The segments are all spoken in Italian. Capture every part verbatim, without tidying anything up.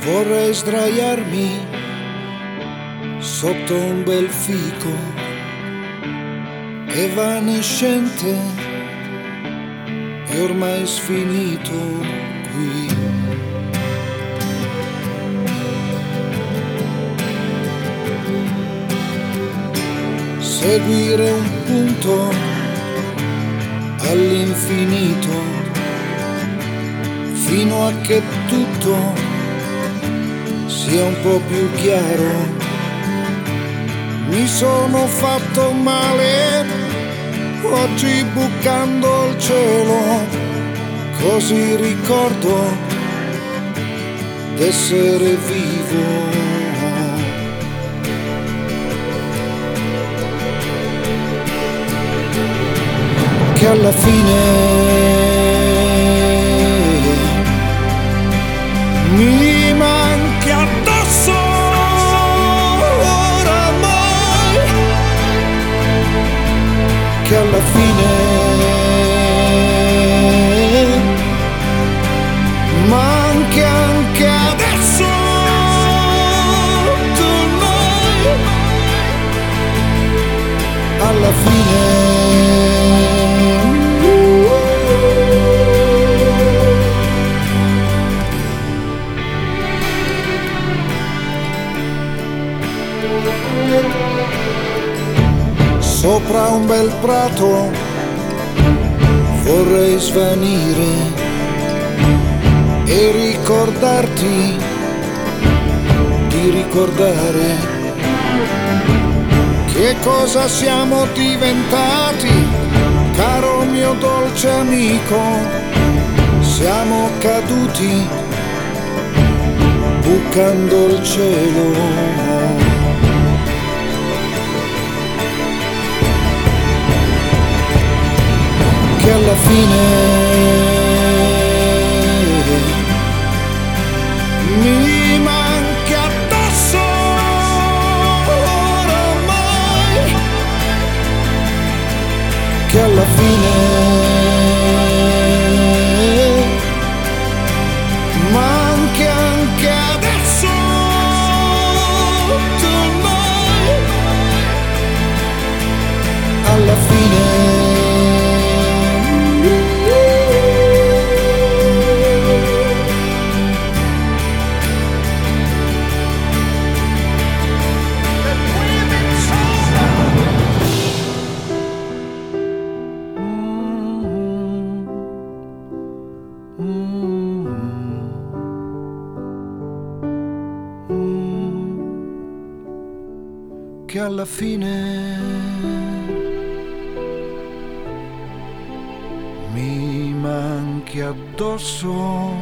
Vorrei sdraiarmi sotto un bel fico evanescente e ormai sfinito qui. Seguire un punto all'infinito fino a che tutto sia un po' più chiaro. Mi sono fatto male oggi bucando il cielo, così ricordo d'essere vivo. Che alla fine mi manchi addosso oramai, che alla fine manchi anche adesso tonight, alla fine sopra un bel prato vorrei svanire e ricordarti di ricordare che cosa siamo diventati, caro mio dolce amico. Siamo caduti bucando il cielo. Che alla fine mi manchi addosso oramai, che alla fine manchi anche adesso tonight, alla fine che alla fine mi manchi addosso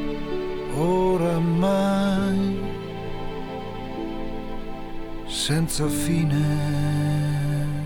oramai, senza fine.